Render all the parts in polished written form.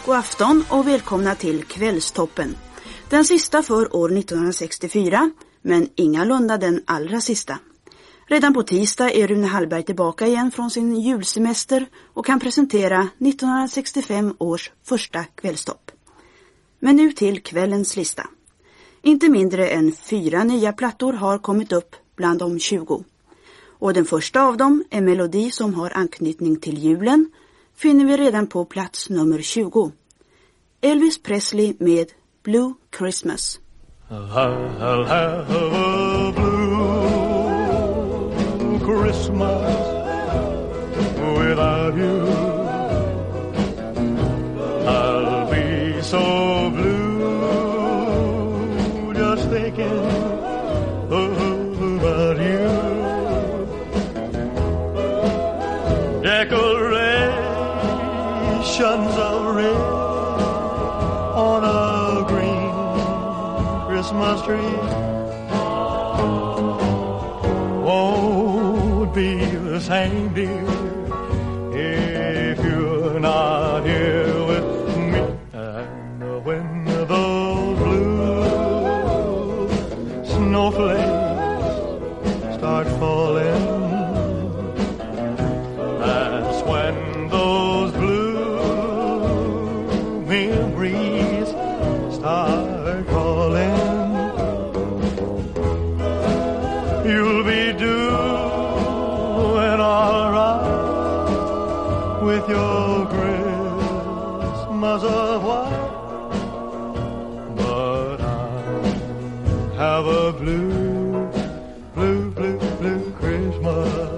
God afton och välkomna till Kvällstoppen. Den sista för år 1964, men ingalunda den allra sista. Redan på tisdag är Rune Hallberg tillbaka igen från sin julsemester och kan presentera 1965 års första kvällstopp. Men nu till kvällens lista. Inte mindre än 4 nya plattor har kommit upp bland de 20. Och den första av dem, en melodi som har anknytning till julen, finner vi redan på plats nummer 20. Elvis Presley med Blue Christmas. I'll have a blue Christmas without you. I'll be so blue just thinking about you. Decorations of red on a green Christmas tree won't be the same, dear, if you're not here with me. And when those blue snowflakes start falling, that's when those blue memories start calling. You'll be doing all right with your Christmas of white, but I have a blue, blue, blue, blue Christmas.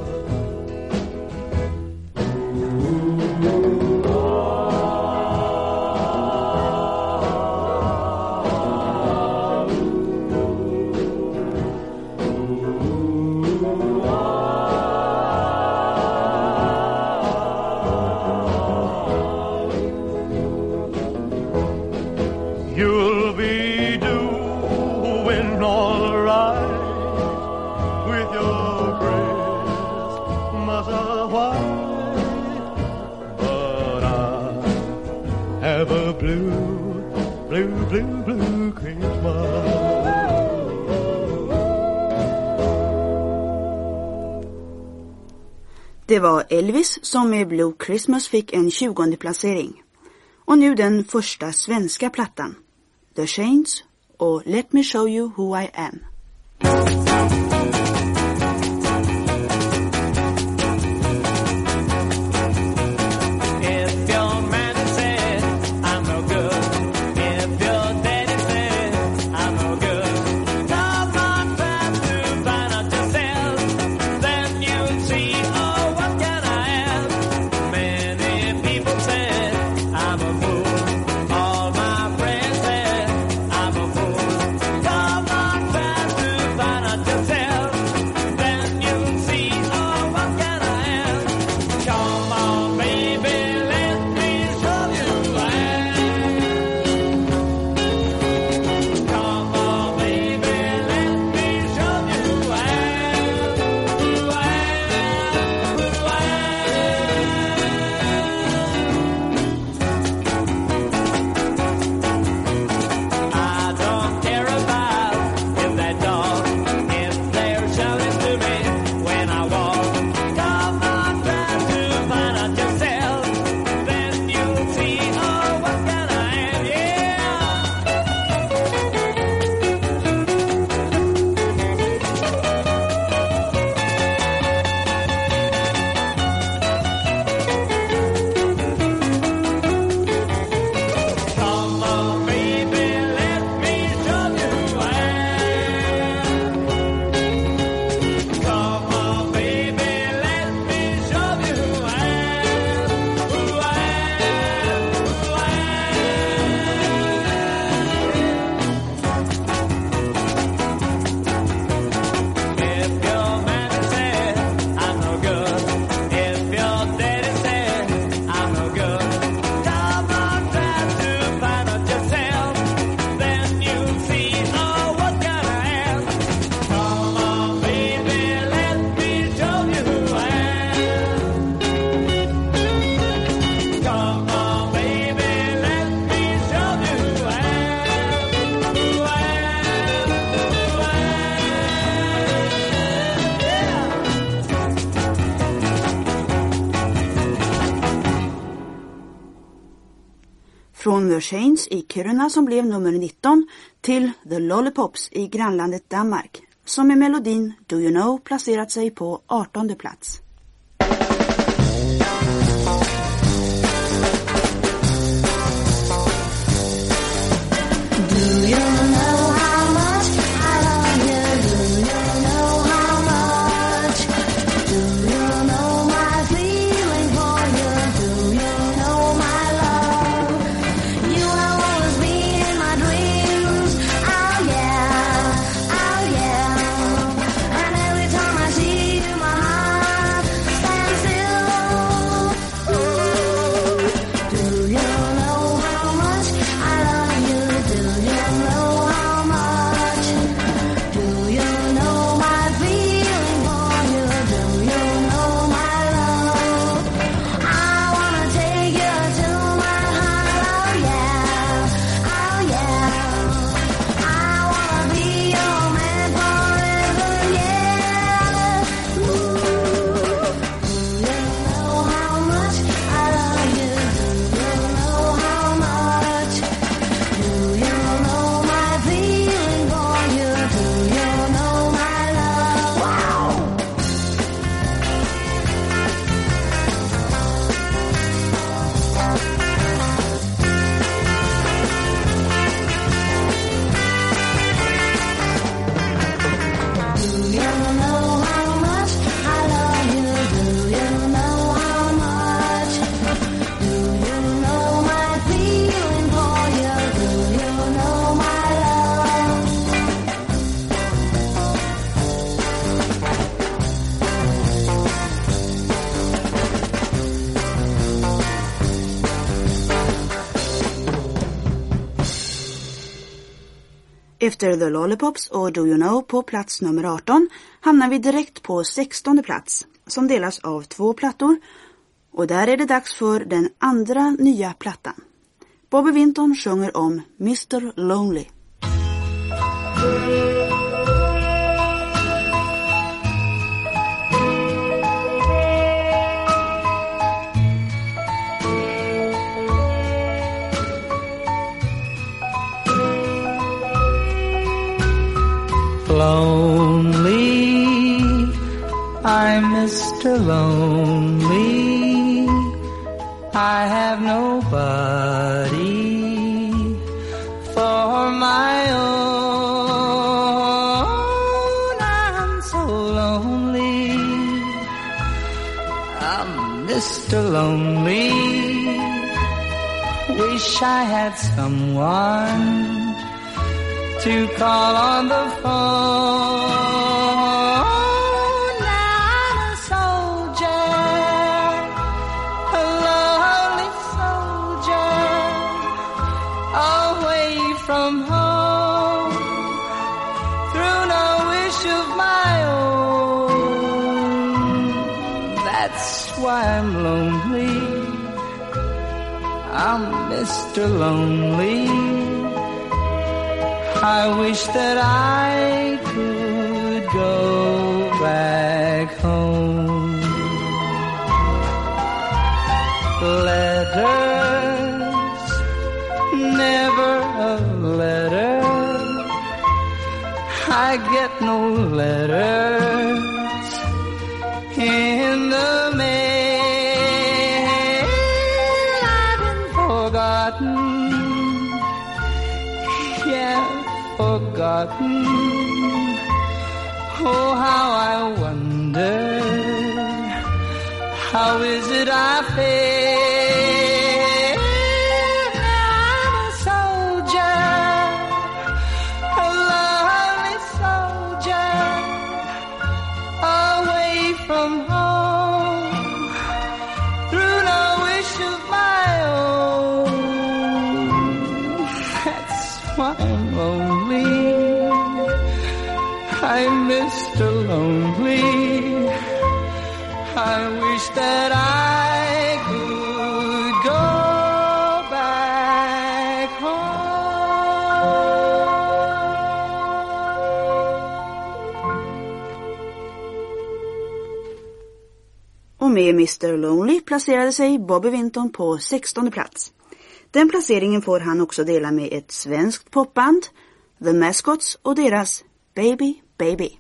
You'll be doing all right with your Christmas of white, but I have a blue, blue, blue, blue Christmas. Det var Elvis som med Blue Christmas fick en 20:e placering. Och nu den första svenska plattan. The Shanes och Let Me Show You Who I Am. All my friends said I'm a fool. Come on, fast to find out Från The Shanes i Kiruna som blev nummer 19 till The Lollipops i grannlandet Danmark som med melodin Do You Know placerat sig på 18:e plats. Efter The Lollipops och Do You Know på plats nummer 18 hamnar vi direkt på 16:e plats som delas av 2 plattor och där är det dags för den andra nya plattan. Bobby Vinton sjunger om Mr. Lonely. Lonely, I'm Mr. Lonely. I have nobody for my own. I'm so lonely. I'm Mr. Lonely. Wish I had someone to call on the phone. I'm a soldier, a lonely soldier, away from home, through no wish of my own. That's why I'm lonely. I'm Mr. Lonely. I wish that I could go back home. Letters, never a letter. I get no letters in the mail. I've been forgotten. Yeah. Forgotten. Oh, how I wonder, how is it I feel? I'm a soldier, a lonely soldier, away from home, through no wish of my own. That's why I'm lonely. I'm Mr. Lonely. I wish that I could go back home. Och med Mr. Lonely placerade sig Bobby Vinton på 16:e plats. Den placeringen får han också dela med ett svenskt popband, The Mascots, och deras Baby Baby.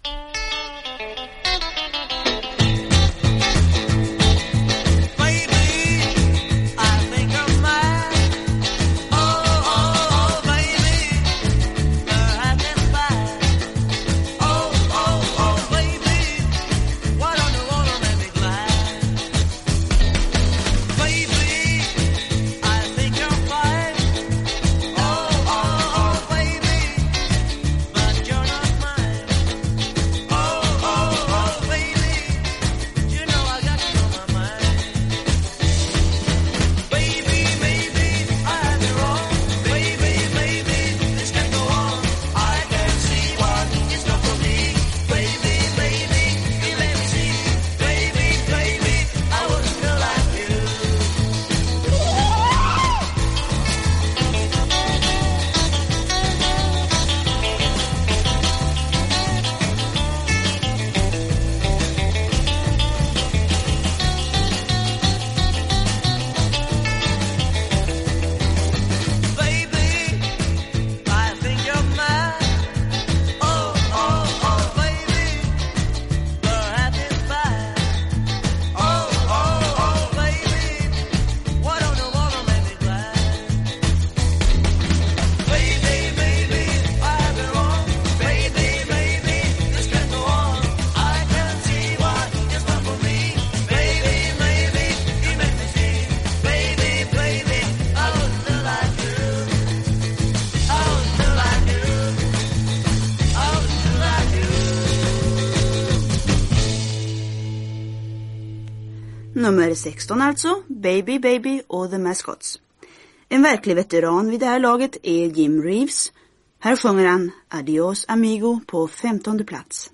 Nummer 16 alltså, Baby Baby och The Mascots. En verklig veteran vid det här laget är Jim Reeves. Här sjunger han Adios Amigo på 15:e plats.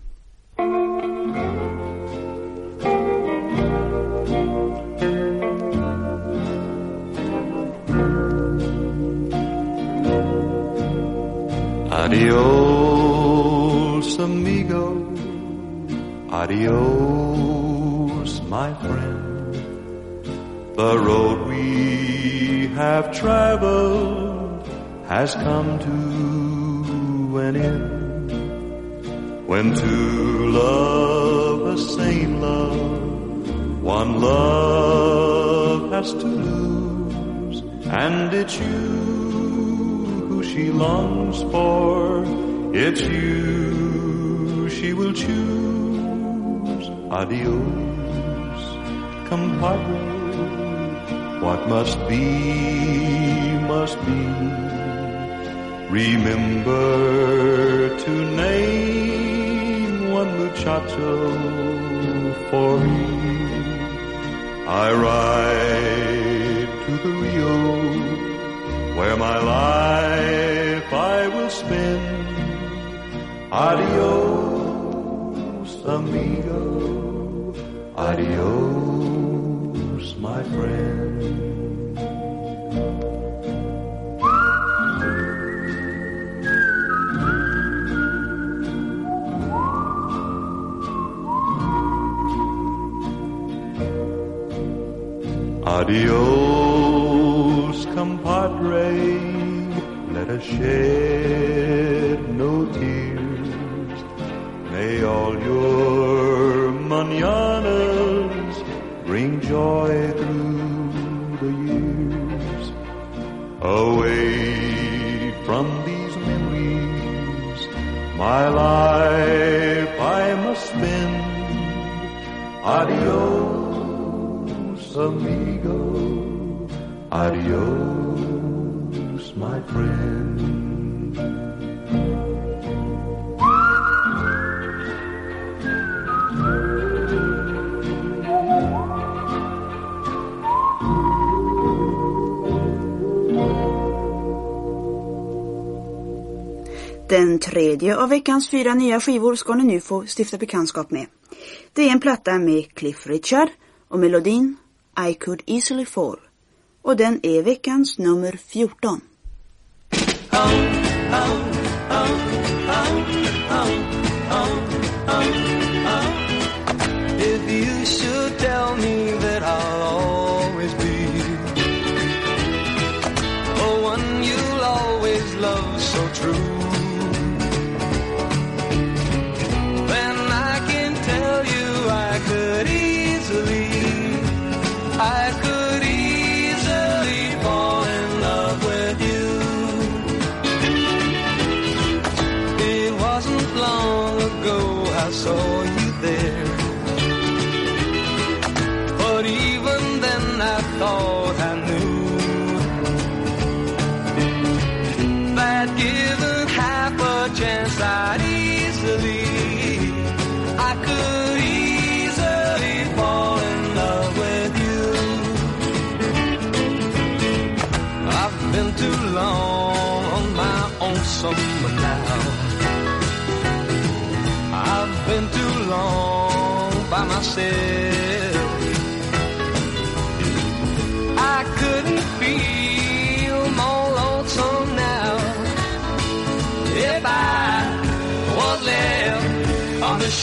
Adios amigo, adios my friend. The road we have traveled has come to an end. When two love the same love, one love has to lose. And it's you who she longs for, it's you she will choose. Adios, compadre. What must be, must be. Remember to name one muchacho for me. I ride to the Rio, where my life I will spend. Adios, amigo. Adios, my friend. Adios, compadre, let us shed no tears. May all your mañanas bring joy through the years. Away from these memories, my life I must spend. Adios, amigo, adios, my friend. Den tredje av veckans 4 nya skivor ska ni nu få stifta bekantskap med. Det är en platta med Cliff Richard och melodin I Could Easily Fall. Och den är veckans nummer 14. If you should tell me that I'll always be lonesome now. I've been too long by myself. I couldn't feel more lonesome now if I was left on the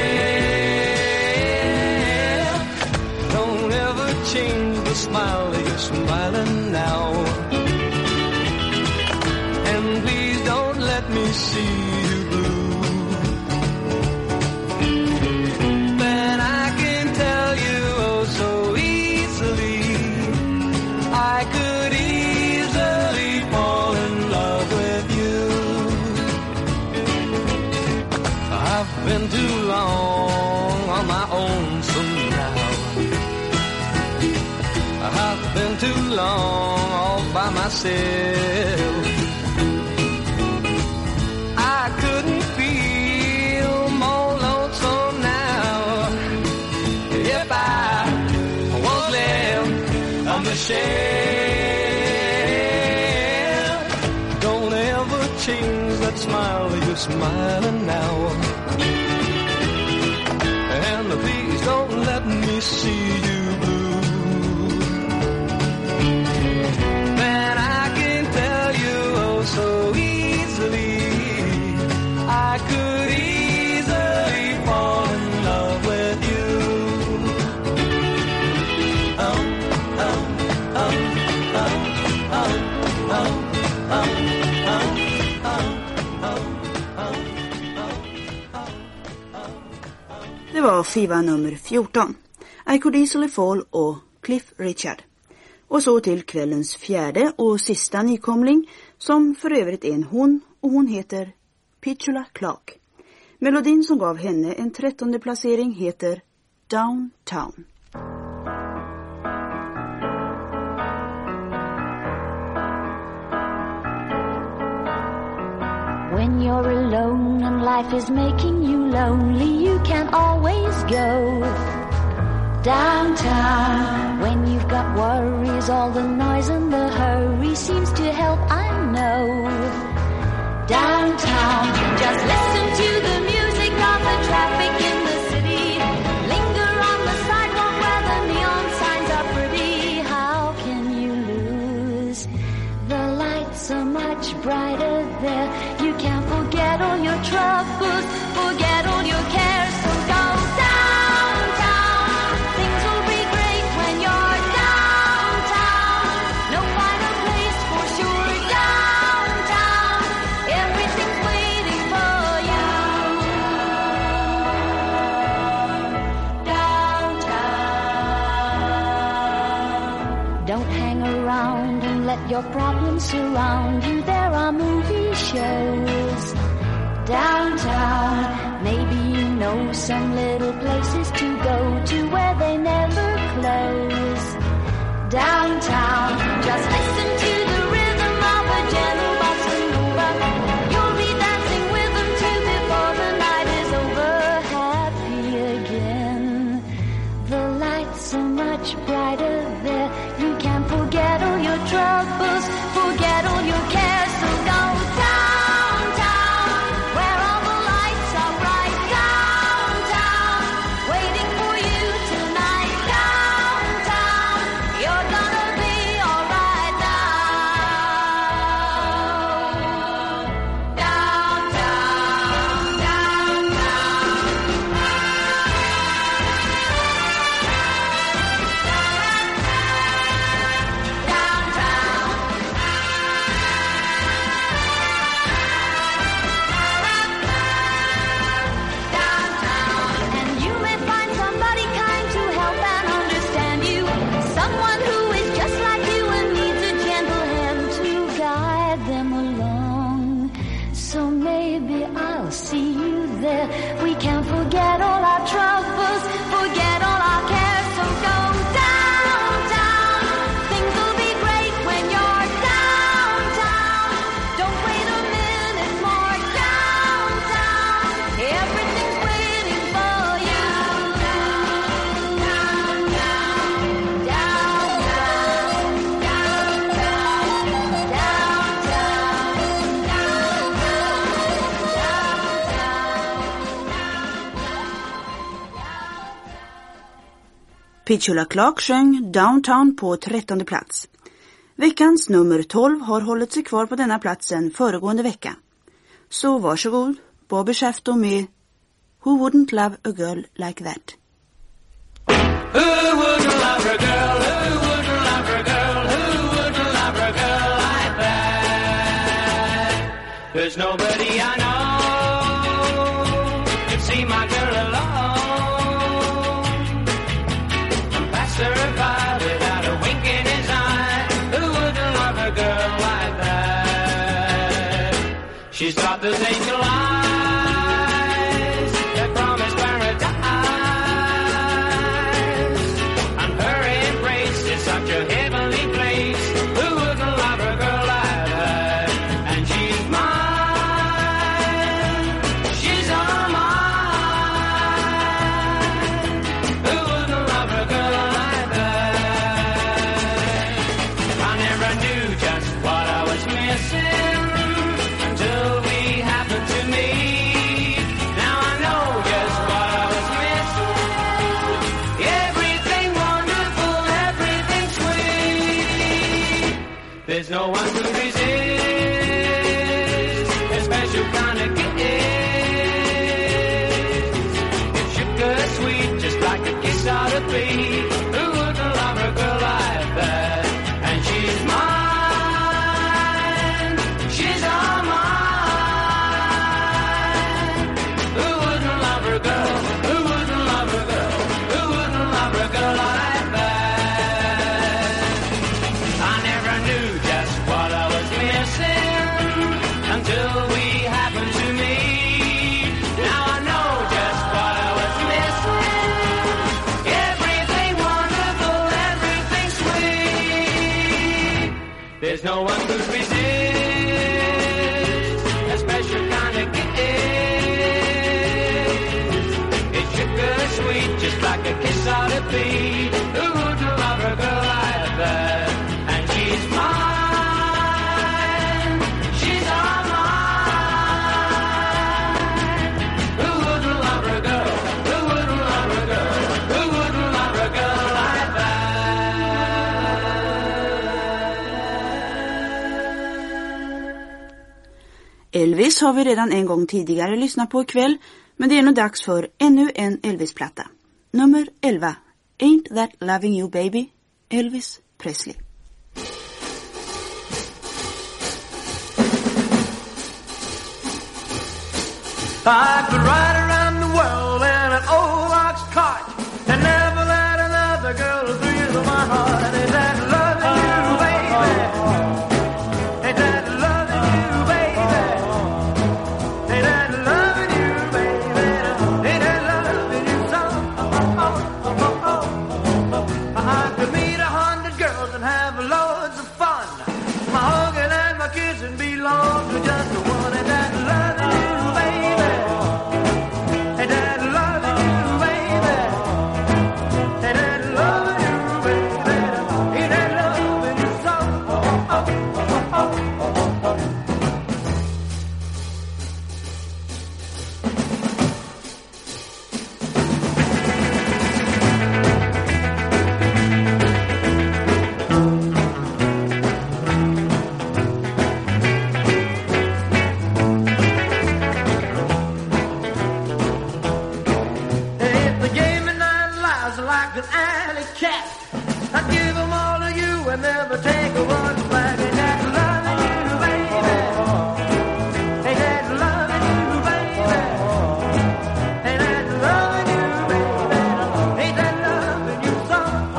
shelf. Don't ever change the smile that you're smiling now. And please don't let me see you blue. But I can tell you oh so easily, I could easily fall in love with you. I've been too long on my own, so now I've been too long all by myself. I couldn't feel more lonesome now if I was left on the shelf. Don't ever change that smile that you're smiling now. And please don't let me see you blue. Man, I can tell you oh so easily, I could easily fall in love with you. Det var skiva nummer 14. I Could Easily Fall och Cliff Richard. Och så till kvällens fjärde och sista nykomling, som för övrigt är en hon, och hon heter Petula Clark. Melodin som gav henne en 13:e placering heter Downtown. When you're alone and life is making you lonely, you can always go downtown. When you've got worries, all the noise and the hurry seems to help, I know. Downtown, just listen to the music of the traffic in the city. Linger on the sidewalk where the neon signs are pretty. How can you lose? The lights are much brighter there. You can forget all your troubles, forget all your cares, so go downtown. Things will be great when you're downtown. No finer place for sure, downtown. Everything's waiting for you. Downtown. Don't hang around and let your problems surround you. There are movie shows downtown. Maybe you know some little places to go to where they never close. Downtown, just listen to the rhythm of a gentle bossa nova. You'll be dancing with them too before the night is over. Happy again. The lights are much brighter there. You can forget all your troubles, forget all your cares, so go downtown, where all the lights are bright, downtown, waiting for you. Petula Clark sjöng Downtown på 13:e plats. Veckans nummer 12 har hållit sig kvar på denna platsen föregående vecka. Så varsågod, Bobby Shafto med Who Wouldn't Love a Girl Like That. Who wouldn't love a girl? Who wouldn't love a girl? Who wouldn't love a girl like that? There's nobody I know could see my girl alone and pass her by without a wink in his eye. Who wouldn't love a girl like that? She's got those angel eyes that promise paradise. Such a heavenly place. Who wouldn't love a girl like that? And she's mine. She's all mine. Who wouldn't love a girl like that? I never knew just what I was missing until we happened to meet. Now I know just what I was missing. Everything wonderful, everything sweet. There's no one to resist a special kind of kiss. It's sugar sweet, just like a kiss out of three. Who wouldn't love a girl like that? And she's mine. She's all mine. Who wouldn't love a girl? Who wouldn't love a girl? Who wouldn't love a girl like that? I never knew just what I was missing until we happened to meet. Now I know just what I was missing. Everything wonderful, everything sweet. There's no one who's resist a special kind of kiss. It's sugar sweet, just like a kiss out of three. Who wouldn't love a girl like that? And she's mine. She's all mine. Who wouldn't love a girl? Who wouldn't love a girl? Who wouldn't love a girl like that? Elvis har vi redan en gång tidigare lyssnat på ikväll, men det är nog dags för ännu en Elvis-platta. Nummer 11, Ain't That Loving You Baby, Elvis Presley. I could ride around the world in an old ox cart and never let another girl thrill my heart. Ain't that loving you, baby? Ain't that loving you, baby? Ain't that loving you, baby? Ain't that loving you so? I could meet 100 girls and have loads of fun. My hugging and my kissing belong to just the one. Ain't that loving you, baby? Ain't that loving you, baby? Ain't that loving you, baby? Ain't that loving you so? If they gave me 9 lives like an alley cat, I'd give them all to you and never take one back. Ain't that loving you, baby? Ain't that loving you, baby? Ain't that loving you, baby? Ain't that loving you so?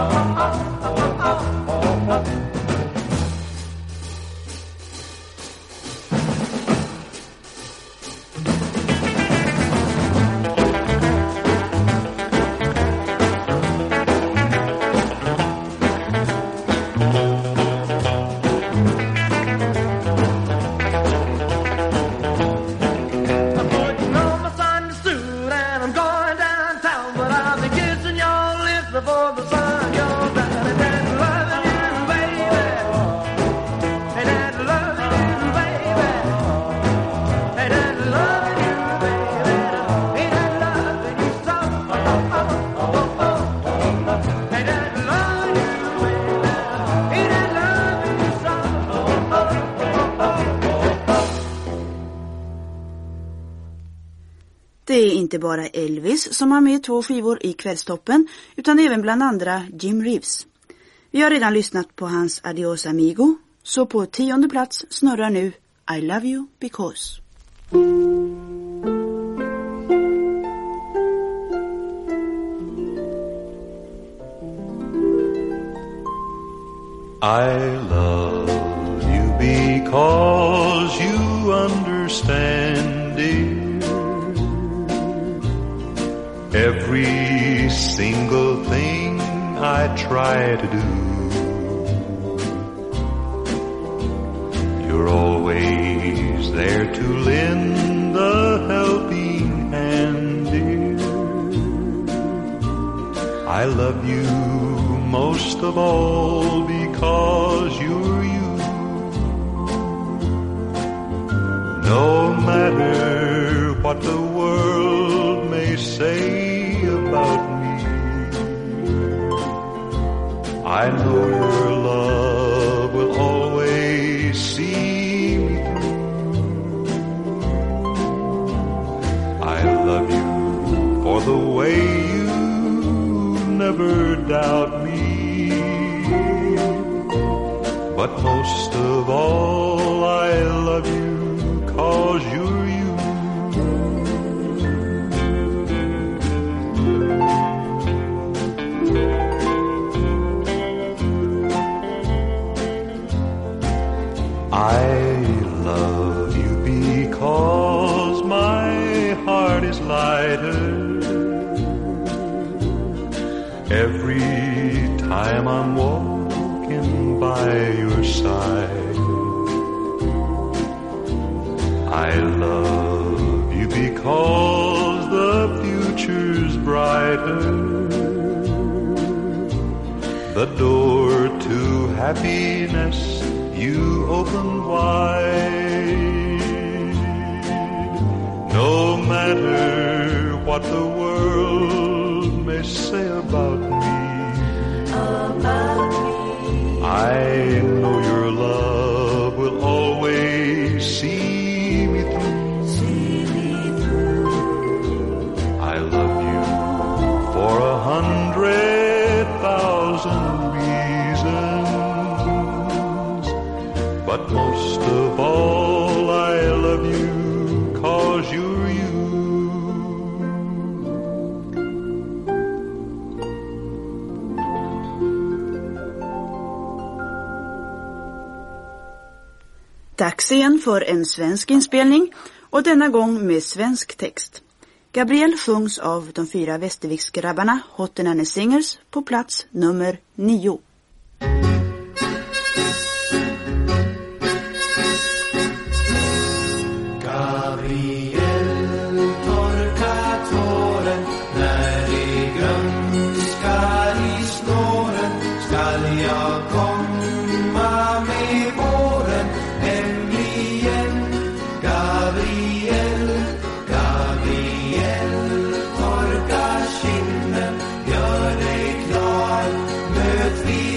I'm putting on my Sunday suit and I'm going downtown, but I'll be kissing your lips before the sun goes down. Ain't that loving you, baby? Ain't that loving you, baby? Ain't that loving you, baby? Ain't that loving you so? Ain't Det är inte bara Elvis som har med 2 skivor i Kvällstoppen utan även bland andra Jim Reeves. Vi har redan lyssnat på hans Adios Amigo, så på 10:e plats snurrar nu I Love You Because. I love you because you understand, dear, every single thing I try to do. You're always there to lend a helping hand, dear. I love you most of all because you're you. No matter what the world may say about me, I know your love will always see me through. I love you for the way you never doubt me. But most of all, I love you 'cause you're you. I love you because my heart is lighter every time I'm walking by your side. I love you because the future's brighter. The door to happiness you open wide. No matter what the world may say about me, I know your love will always see me through. I love you for 100,000 reasons, but most of all I love you 'cause you're you. Dags igen för en svensk inspelning och denna gång med svensk text. Gabriel sjungs av de 4 Västerviksgrabbarna Hot and Singers på plats nummer 9. Gabriel, torka tåren när det grönskar i snåren. Skall jag komma med våren hem igen? Gabriel, Gabriel, torka kinden, gör dig klar, möt vi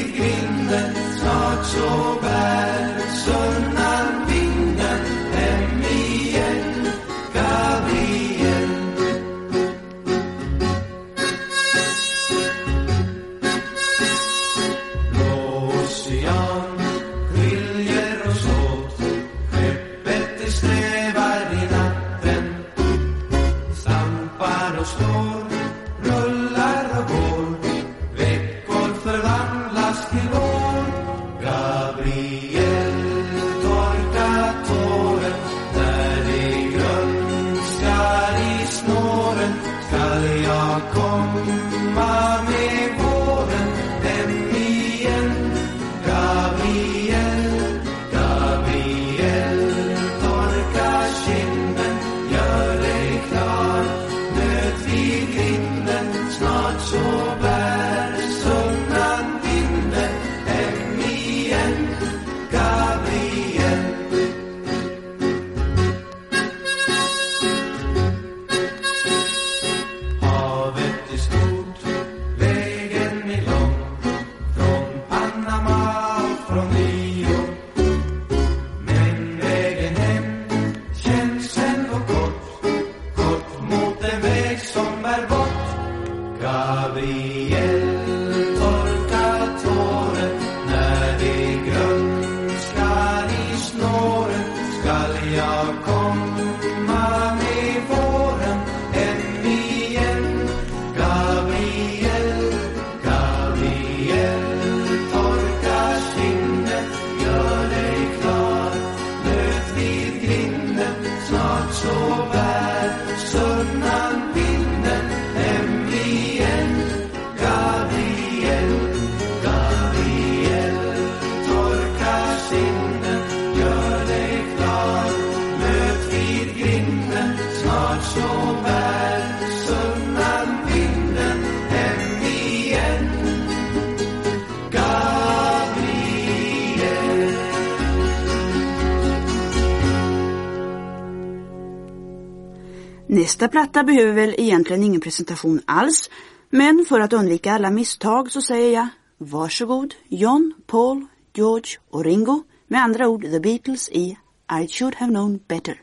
Nästa platta behöver väl egentligen ingen presentation alls, men för att undvika alla misstag så säger jag varsågod John, Paul, George och Ringo, med andra ord The Beatles i I Should Have Known Better.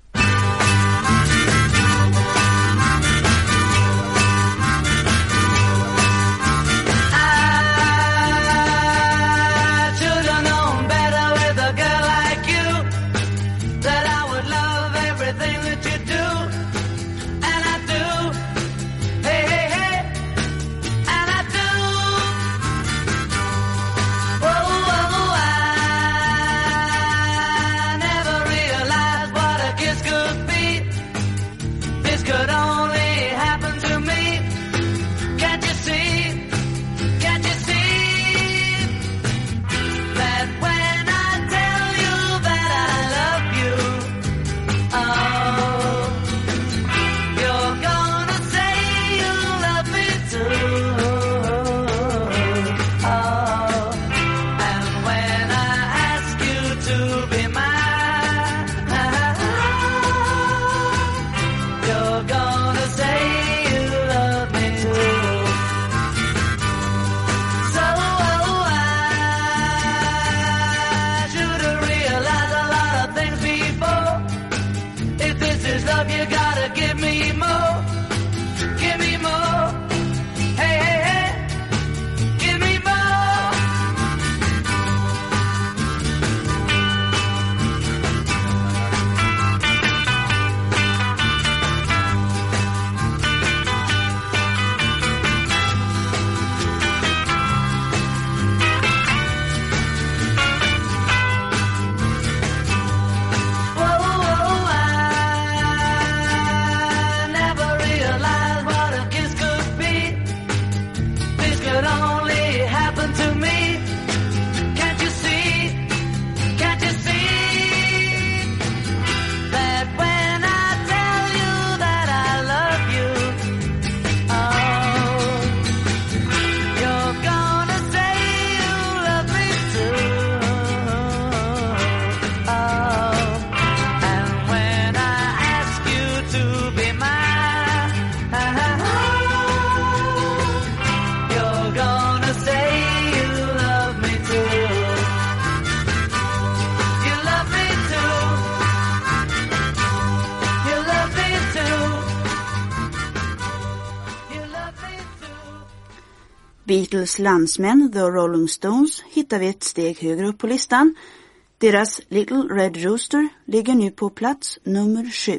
Beatles landsmän, The Rolling Stones, hittar vi ett steg högre upp på listan. Deras Little Red Rooster ligger nu på plats nummer 7.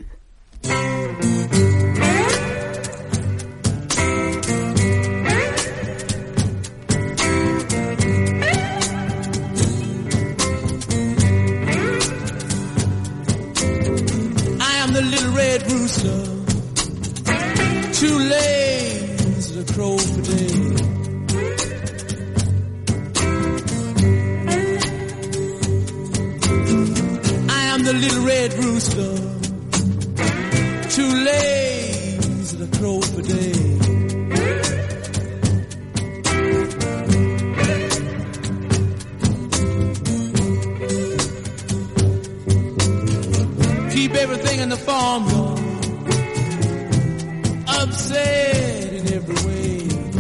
I am the little red rooster, too lazy to crow for day. The little red rooster, too lazy to crow for day. Keep everything in the farm yard upset in every way.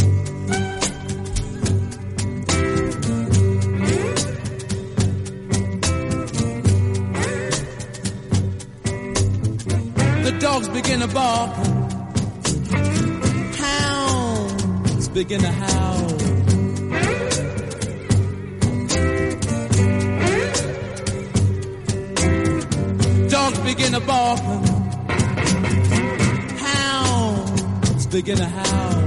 The dogs begin to bark, hounds begin to howl. Dogs begin to bark, hounds begin to howl.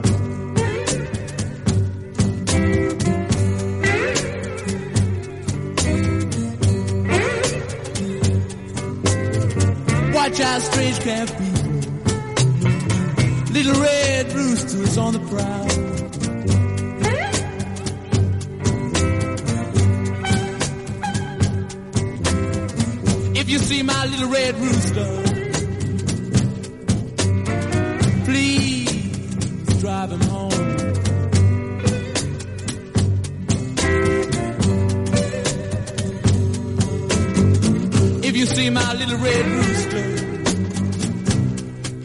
Watch out, strange camp people, little red roosters on the prowl. If you see my little red rooster, please drive him home. If you see my little red rooster,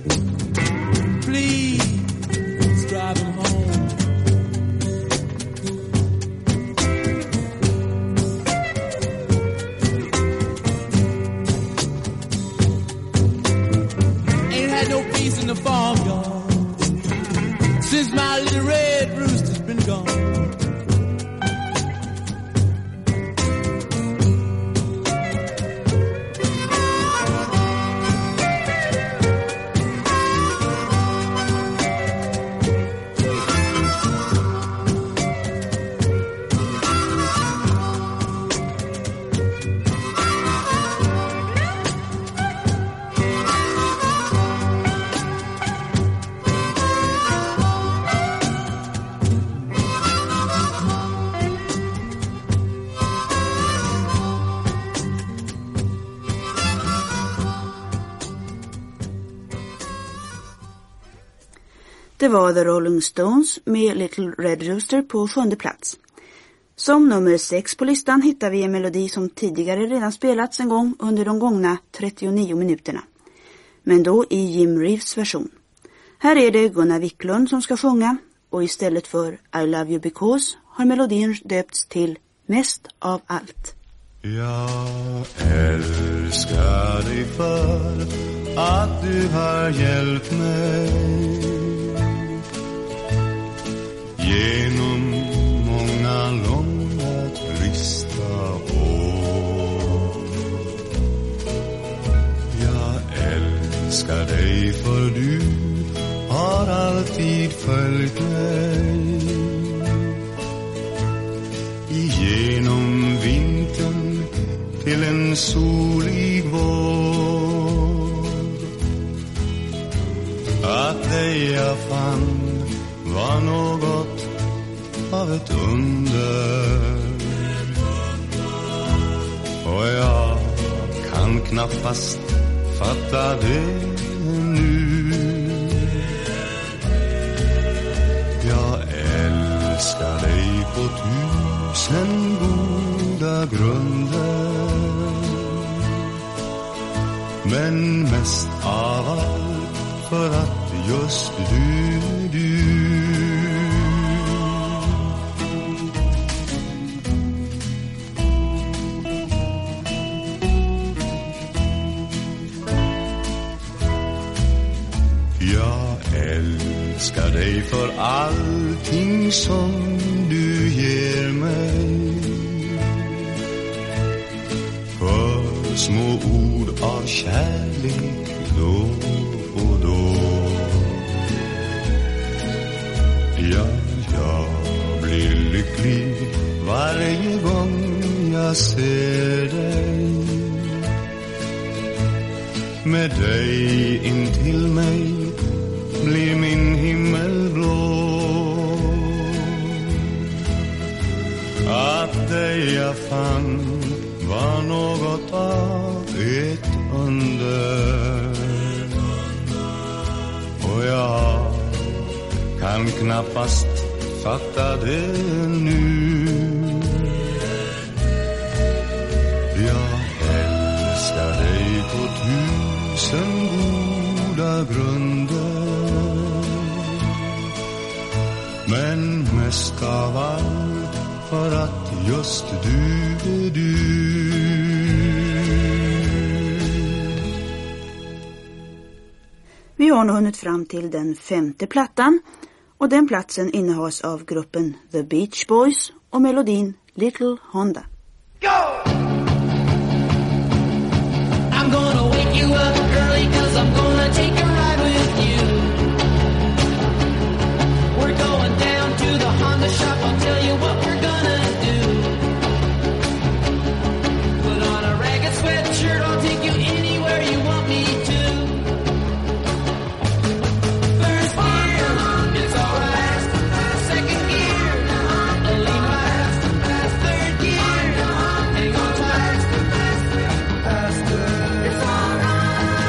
red rooster's been gone. Det var The Rolling Stones med Little Red Rooster på 7:e plats. Som nummer 6 på listan hittar vi en melodi som tidigare redan spelats en gång under de gångna 39 minuterna. Men då i Jim Reeves version. Här är det Gunnar Wiklund som ska sjunga och istället för I Love You Because har melodin döpts till Mest av allt. Jag älskar dig för att du har hjälpt mig genom många långa trista år. Jag älskar dig för du har alltid följt mig igenom vintern till en solig vår. Att dig jag fann var något av ett under, och jag kan knappast fatta det nu. Jag älskar dig på 1000 goda grunder, men mest av allt för att just du älskar dig för allting som du ger mig, för små ord av kärlek då och då. Ja, jag blir lycklig varje gång jag ser dig. Med dig intill mig blir min himmel blå. Att dig jag fann var något av ett under, och jag kan knappast fatta det nu. Jag älskar dig på 1000 goda grunder, men mest av allt för att just du är du. Vi har nu hunnit fram till den 5:e plattan, och den platsen innehas av gruppen The Beach Boys och melodin Little Honda. Go! I'm gonna wake you up early 'cause I'm gonna take a ride with you. We're going down to the Honda shop, I'll tell you what we're gonna do. Put on a ragged sweatshirt, I'll take you anywhere you want me to. First gear, it's alright. Second gear, a lean right. Third gear, hang on tight. It's alright.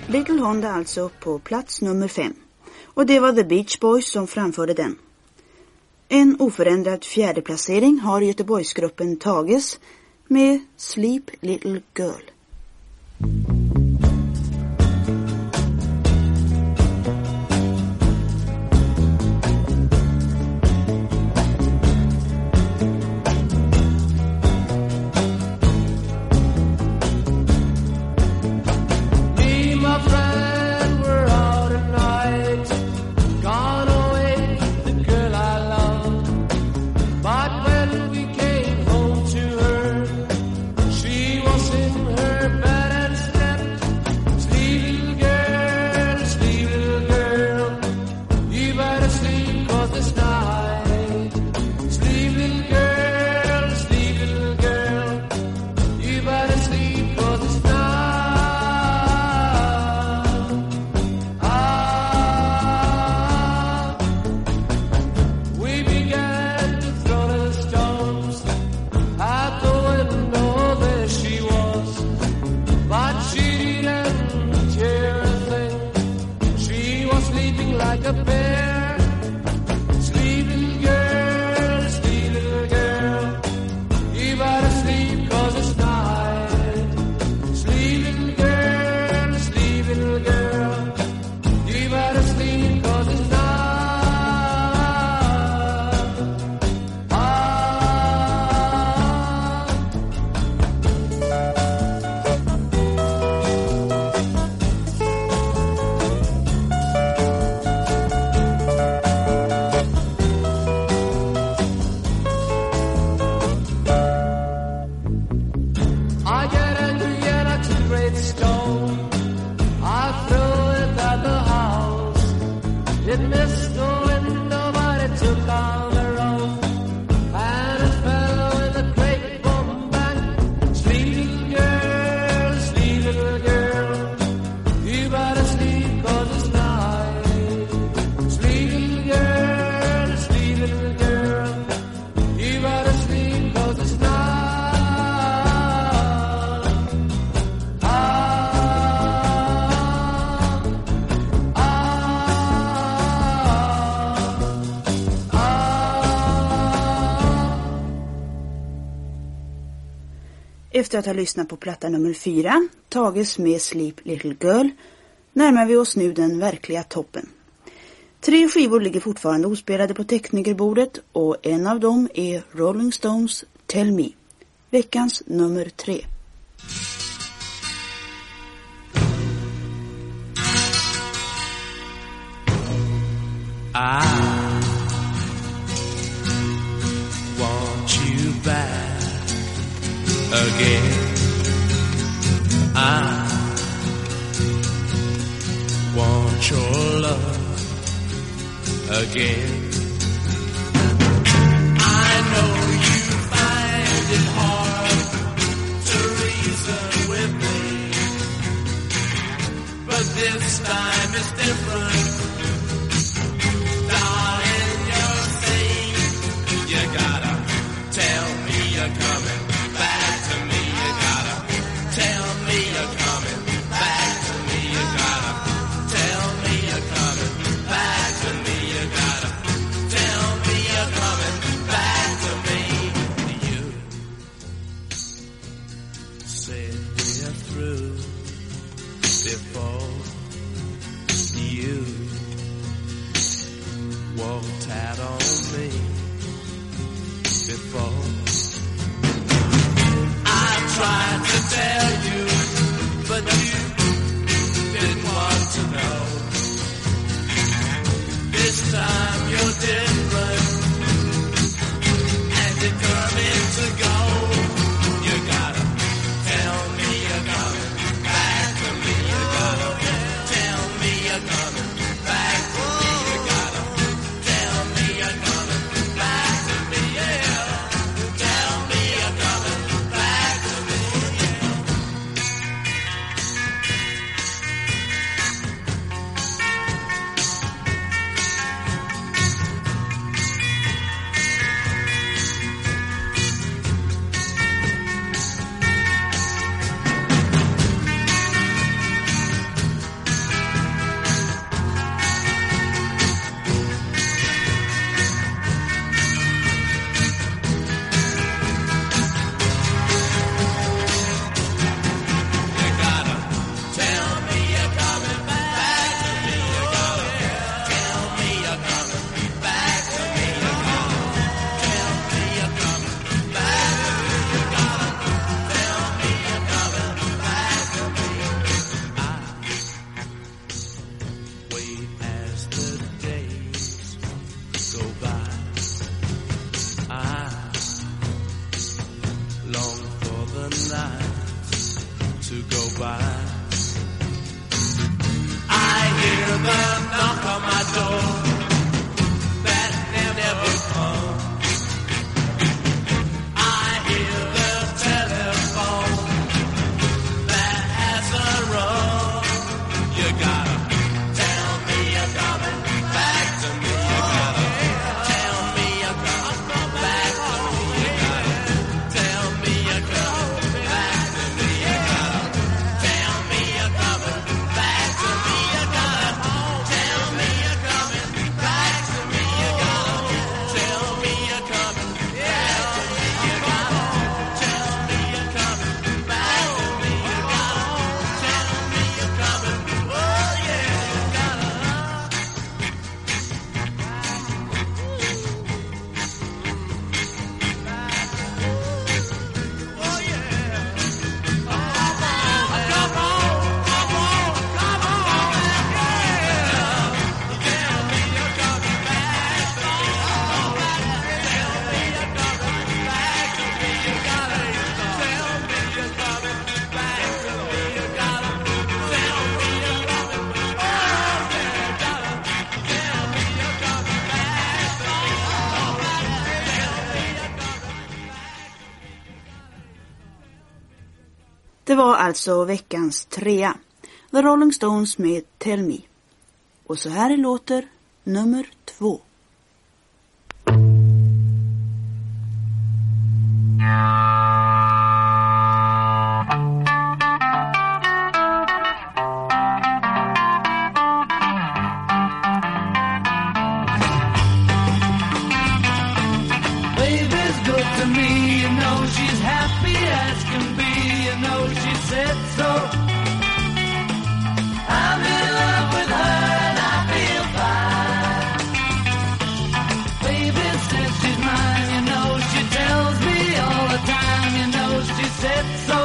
Little Honda alltså på plats nummer 5. Och det var The Beach Boys som framförde den. En oförändrad fjärde placering har Göteborgsgruppen Tages med Sleep Little Girl. Efter att ha lyssnat på platta nummer 4, Tages med Sleep Little Girl, närmar vi oss nu den verkliga toppen. 3 skivor ligger fortfarande ospelade på teknikerbordet och en av dem är Rolling Stones Tell Me, veckans nummer 3. I want you back again. I want your love again. I know you find it hard to reason with me, but this time it's different. Darling, you're saying you gotta tell me you're coming back to me. You gotta tell me you're coming back to me. You gotta tell me you're coming back to me. You gotta tell me you're coming back to me. You said we're through before you walked out on me before. I tried to tell you, but you didn't want to know. This time you're different, and determined to go. You gotta tell me you're coming back to me. You gotta tell me you're coming back to me. You gotta tell me you're coming back to me. Yeah, tell me you're coming back to me. the nights to go by. I hear the knock on my door that never comes. I hear the telephone that hasn't rung. You gotta tell me you're coming back to me. You gotta tell me you're coming back to me. You gotta tell me you're coming back to me. You gotta tell me you're coming back to me. You gotta tell me you're coming back to me. You gotta tell me you're coming back to me. You gotta tell me you're coming back to me. You gotta tell me you're coming. Oh yeah, you gotta. Oh yeah. Come on, come on, come on, come on, yeah. Tell me you're coming back to me. Tell me you're coming back to me. You gotta tell me you're coming back to me. You gotta tell me you're coming. Oh yeah, gotta tell me you're coming back to me. Tell me you're Det var alltså veckans 3. The Rolling Stones med Tell Me. Och så här låter nummer 2. Baby's good to me, you know she's happy as can be, you know she said so. I'm in love with her and I feel fine. Baby says she's mine, you know she tells me all the time, you know she said so.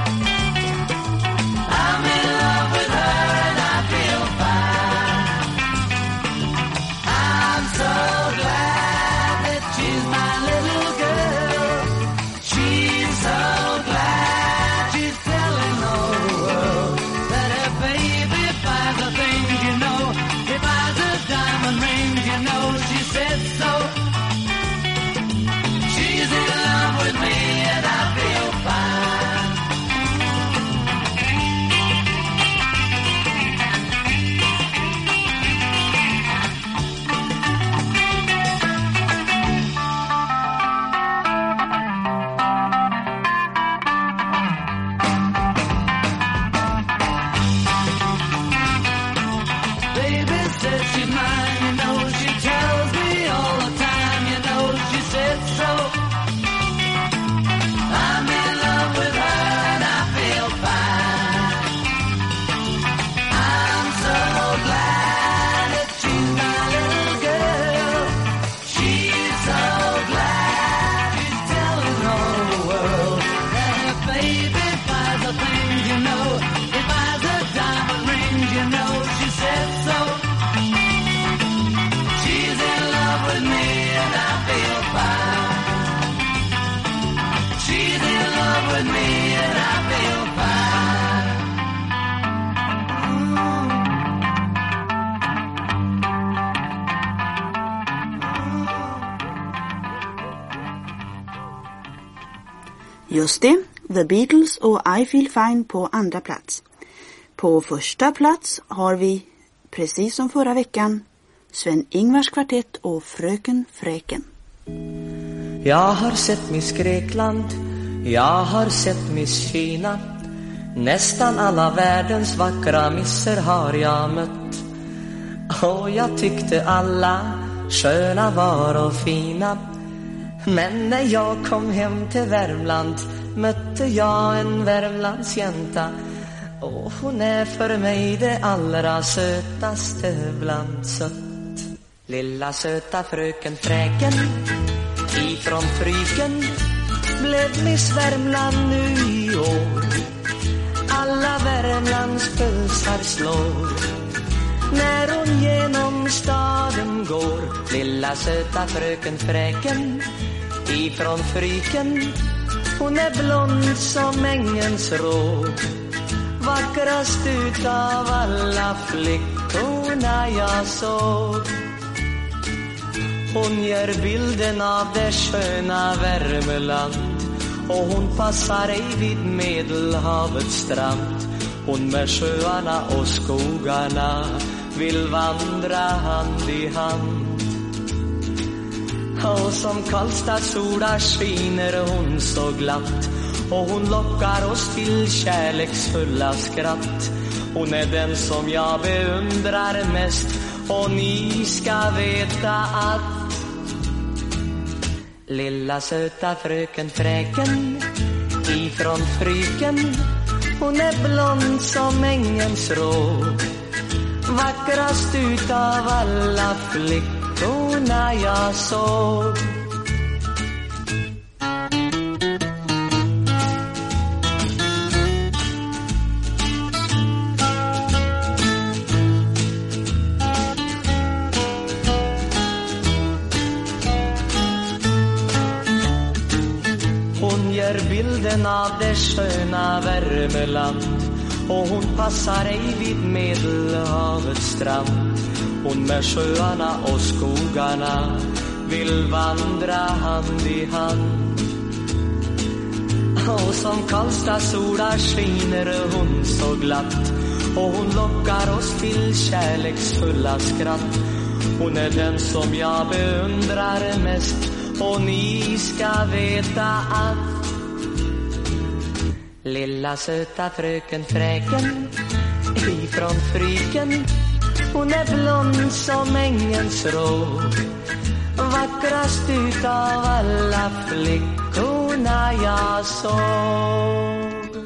I'm in love with her and I feel fine. I'm so glad that she's my little girl. She's so glad she's telling all the world that her baby buys the things, you know. He buys a diamond ring, you know she said so. She's in love with me and I feel fine. Baby says she's mine, you know she tells me all the time, you know she said so. I'm in love with her and I feel fine. I'm so glad that she's my little girl. She's so glad she's telling all the world that her baby buys the things, you know. He buys a diamond ring, you know she said so. She's in love with me and I feel fine. She's in love with me and I feel fine. Just det, The Beatles och I Feel Fine på andra plats. På första plats har vi, precis som förra veckan, Sven-Ingvars kvartett och Fröken Fräken. Jag har sett Miss Grekland, jag har sett Miss Kina. Nästan alla världens vackra misser har jag mött. Och jag tyckte alla sköna var och fina. Men när jag kom hem till Värmland mötte jag en Värmlandsjänta. Och hon är för mig det allra sötaste bland sött. Lilla söta fröken Fräken ifrån Fryken blev Miss Värmland nu i år. Alla Värmlands pulsar slår när hon genom staden går. Lilla söta fröken Fräken ifrån Fryken Hon är blond som ängens rå, vackrast utav alla flickorna jag såg. Hon ger bilden av det sköna Värmeland, och hon passar ej vid Medelhavets strand. Hon med sjöarna och skogarna vill vandra hand i hand. Och som Karlstads solar skiner hon så glatt, och hon lockar oss till kärleksfulla skratt. Hon är den som jag beundrar mest, och ni ska veta att lilla söta fröken Fräken ifrån Fryken, hon är blond som ängens rå, vackrast utav alla flickorna jag såg. Hon ger bilden av det sköna Värmeland, och hon passar ej vid Medelhavets strand. Hon med sjöarna och skogarna vill vandra hand i hand. Och som Karlstads solar skiner hon så glatt, och hon lockar oss till kärleksfulla skratt. Hon är den som jag beundrar mest, och ni ska veta att lilla söta fröken Fräken ifrån Fryken, hon är blond som ängens rå, vackrast utav alla flickorna jag såg.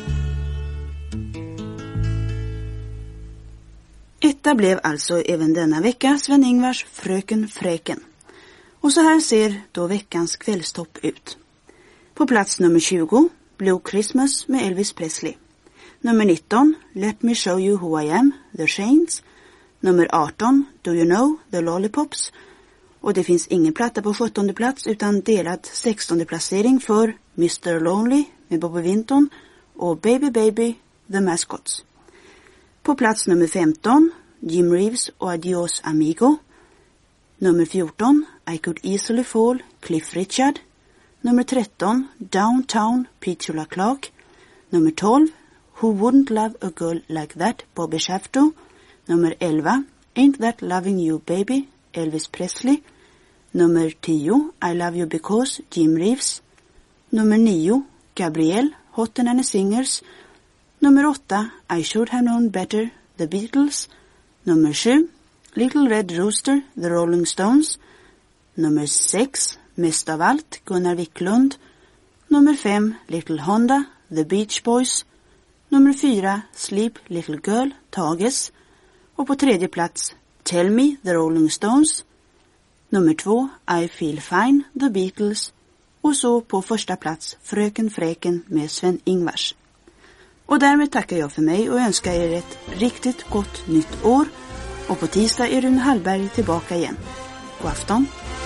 Etta blev alltså även denna vecka Sven-Ingvars Fröken Fräken. Och så här ser då veckans kvällstopp ut. På plats nummer 20, Blue Christmas med Elvis Presley. Nummer 19, Let Me Show You Who I Am, The Shanes. Nummer 18, Do You Know, The Lollipops. Och det finns ingen platta på 17:e plats utan delad 16:e placering för Mr. Lonely med Bobby Vinton och Baby Baby, The Mascots. På plats nummer 15, Jim Reeves och Adios Amigo. Nummer 14, I Could Easily Fall, Cliff Richard. Nummer 13, Downtown, Petula Clark. Nummer 12, Who Wouldn't Love a Girl Like That, Bobby Shafto. Nummer 11, Ain't That Loving You Baby, Elvis Presley. Nummer 10, I Love You Because, Jim Reeves. Nummer 9, Gabrielle, Hot and the Singers. Nummer 8, I Should Have Known Better, The Beatles. Nummer 7, Little Red Rooster, The Rolling Stones. Nummer 6, Mest av allt, Gunnar Wiklund. Nummer 5, Little Honda, The Beach Boys. Nummer 4, Sleep Little Girl, Tages. Och på tredje plats, Tell Me, The Rolling Stones. Nummer 2, I Feel Fine, The Beatles. Och så på första plats, Fröken Fräken med Sven-Ingvars. Och därmed tackar jag för mig och önskar er ett riktigt gott nytt år. Och på tisdag är Rune Hallberg tillbaka igen. God afton.